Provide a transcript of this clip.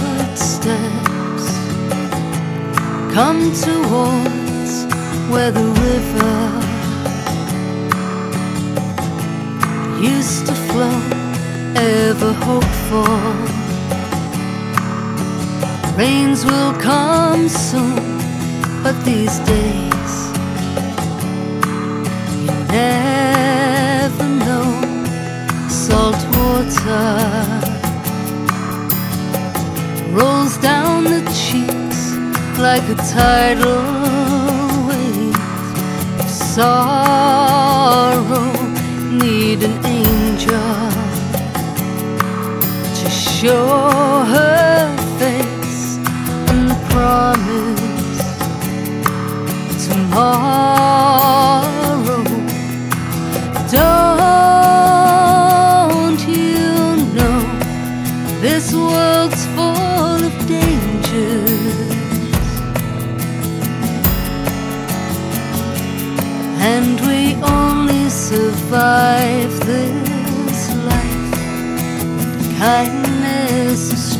footsteps come towards where the river used to flow, ever hopeful. Rains will come soon, but these days you never know. Salt water rolls down the cheeks like a tidal wave of sorrow. Need an angel to show her face and promise tomorrow. Don't you know this world's full of dangers, and we only survive this life with kindness of